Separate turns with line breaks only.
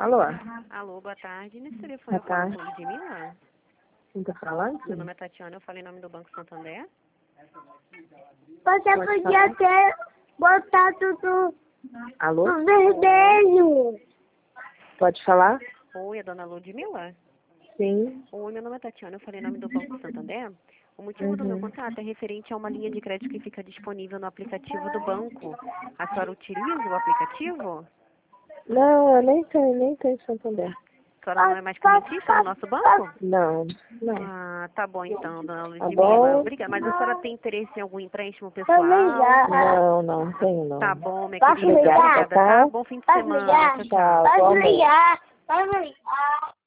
Alô?
Alô, boa tarde. Nesse telefone eu
Boa
falo
tarde.
com Ludmila.
Quem tá falando?
Meu nome é Tatiana, eu falei em nome do Banco Santander.
Você podia ter botado
Alô?
no vermelho.
Pode falar?
Oi, a dona Ludmila?
Sim.
Oi, meu nome é Tatiana, eu falei em nome do Banco Santander. O motivo do meu contato é referente a uma linha de crédito que fica disponível no aplicativo do banco. A senhora utiliza o aplicativo?
Não, eu nem tenho Santander.
A senhora não é mais clientista no nosso banco?
Não, não.
Ah, tá bom então, dona
Tá
Ludmila.
bom?
Obrigada. Mas a senhora tem interesse em algum empréstimo
Posso
pessoal?
ligar?
Não tenho não.
Tá bom, minha
Posso
querida.
ligar?
Obrigada, tá? Bom fim de
Posso
semana.
ligar?
Tchau, tchau.
Tchau.
Posso ligar? Posso ligar?